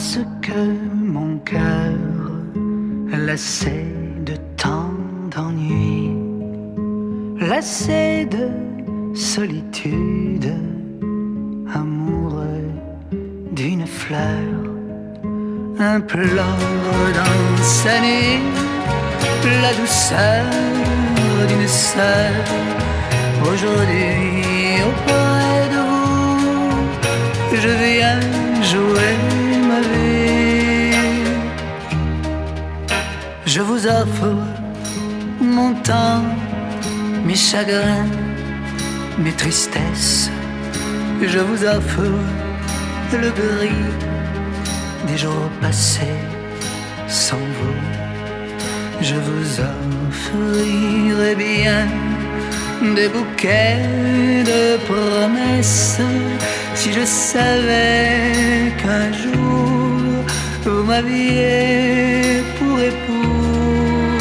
parce que mon cœur, lassé de tant d'ennui, lassé de solitude, amoureux d'une fleur, implore dans sa nuit la douceur d'une sœur. Aujourd'hui, auprès de vous, je viens jouer ma vie. Je vous offre mon temps, mes chagrins, mes tristesses. Je vous offre le gris des jours passés sans vous. Je vous offrirai bien des bouquets de promesses si je savais qu'un jour vous m'aviez pour époux.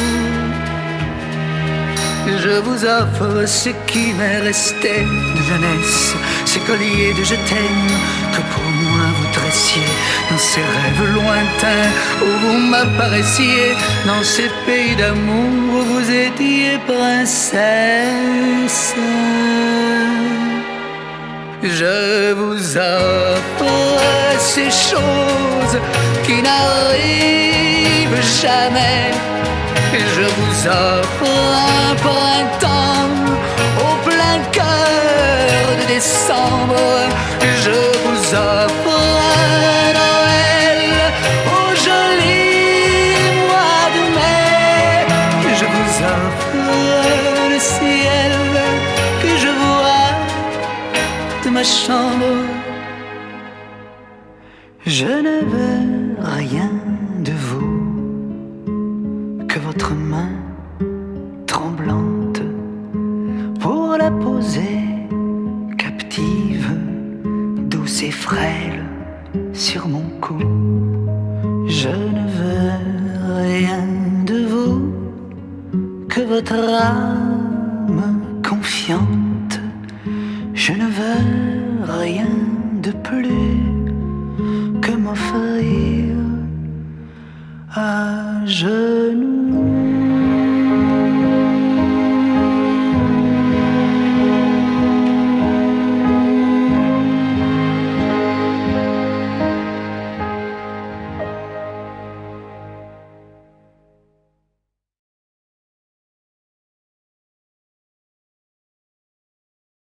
Je vous offre ce qui m'est resté de jeunesse, ces colliers de je t'aime que pour moi vous tressiez dans ces rêves lointains où vous m'apparaissiez, dans ces pays d'amour où vous étiez princesse. Je vous offre ces choses qui n'arrivent jamais. Je vous offre un printemps au plein cœur de décembre. Je vous offre un Noël au joli mois de mai. Je vous offre le ciel que je vois de ma chambre. Je ne veux rien de vous que votre main tremblante pour la poser captive, douce et frêle sur mon cou. Je ne veux rien de vous que votre âme confiante. Je ne veux rien de plus que m'offrir à genoux